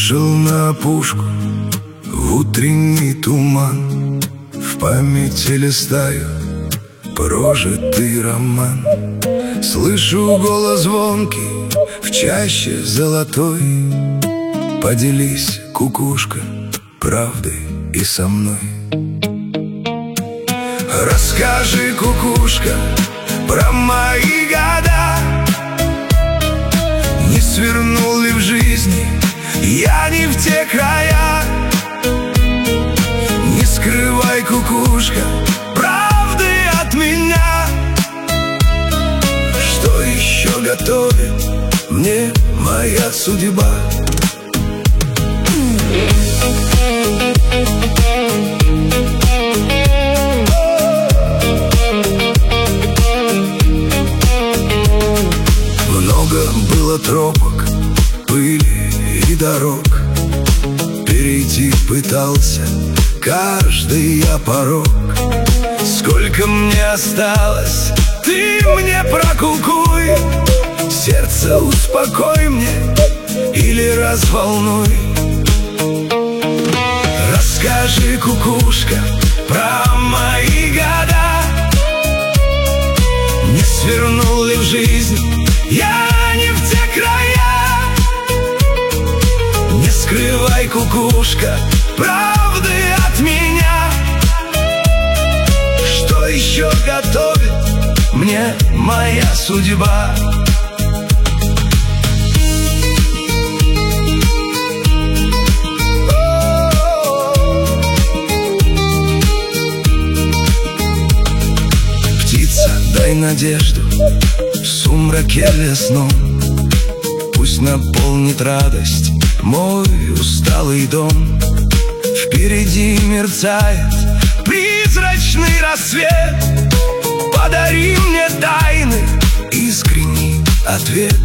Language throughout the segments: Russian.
Вышел на опушку в утренний туман, в памяти листаю прожитый роман. Слышу голос звонкий в чаще золотой: поделись, кукушка, правдой и со мной. Расскажи, кукушка, про мои года. Не свернул ли в жизни я не в те края? Не скрывай, кукушка, правды от меня. Что еще готовит мне моя судьба? Много было тропок, пыли и дорог, перейти пытался каждый я порог. Сколько мне осталось, ты мне прокукуй, сердце успокой мне или разволнуй. Расскажи, кукушка, про мои года. Не свернул ли в жизни я не в те края? Не скрывай, кукушка, правды от меня. Что еще готовит мне моя судьба? Птица, дай надежду в сумраке лесном, пусть наполнит радость мой усталый дом. Впереди мерцает призрачный рассвет, подари мне тайный искренний ответ.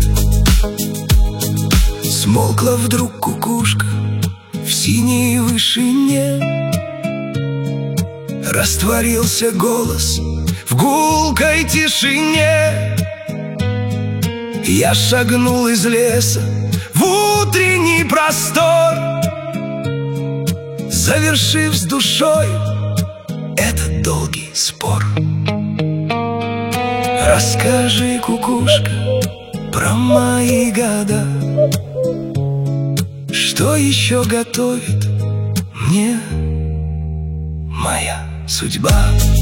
Смолкла вдруг кукушка в синей вышине, растворился голос в гулкой тишине. Я шагнул из леса в утренний простор, завершив с душой этот долгий спор. Расскажи, кукушка, про мои года. Что еще готовит мне моя судьба?